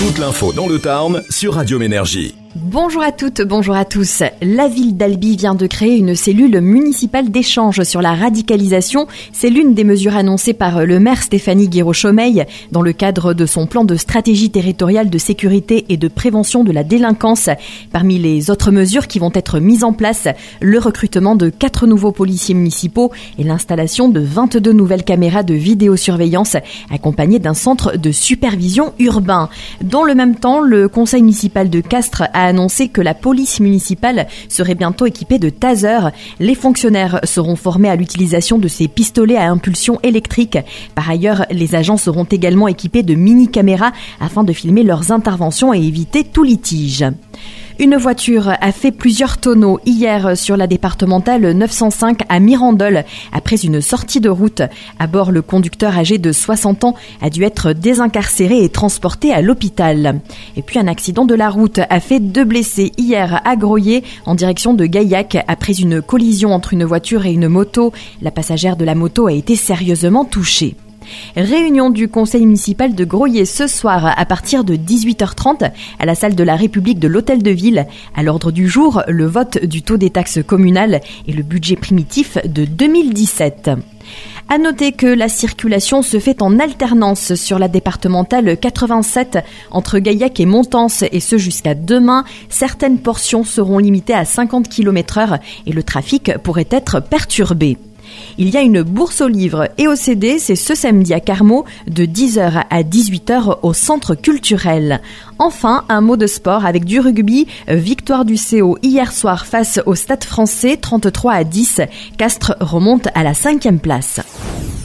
Toute l'info dans le Tarn sur Radio Ménergie. Bonjour à toutes, bonjour à tous. La ville d'Albi vient de créer une cellule municipale d'échange sur la radicalisation. C'est l'une des mesures annoncées par le maire Stéphanie Guiraud-Chaumeil dans le cadre de son plan de stratégie territoriale de sécurité et de prévention de la délinquance. Parmi les autres mesures qui vont être mises en place, le recrutement de 4 nouveaux policiers municipaux et l'installation de 22 nouvelles caméras de vidéosurveillance accompagnées d'un centre de supervision urbain. Dans le même temps, le conseil municipal de Castres a annoncé que la police municipale serait bientôt équipée de tasers. Les fonctionnaires seront formés à l'utilisation de ces pistolets à impulsion électrique. Par ailleurs, les agents seront également équipés de mini-caméras afin de filmer leurs interventions et éviter tout litige. Une voiture a fait plusieurs tonneaux hier sur la départementale 905 à Mirandole après une sortie de route. À bord, le conducteur âgé de 60 ans a dû être désincarcéré et transporté à l'hôpital. Et puis un accident de la route a fait 2 blessés hier à Groyer en direction de Gaillac après une collision entre une voiture et une moto. La passagère de la moto a été sérieusement touchée. Réunion du conseil municipal de Groyer ce soir à partir de 18h30 à la salle de la République de l'Hôtel de Ville. À l'ordre du jour, le vote du taux des taxes communales et le budget primitif de 2017. À noter que la circulation se fait en alternance sur la départementale 87 entre Gaillac et Montance et ce jusqu'à demain. Certaines portions seront limitées à 50 km/h et le trafic pourrait être perturbé. Il y a une bourse aux livres et au CD, c'est ce samedi à Carmaux de 10h à 18h au centre culturel. Enfin, un mot de sport avec du rugby. Victoire du CO hier soir face au Stade Français 33-10. Castres remonte à la 5e place.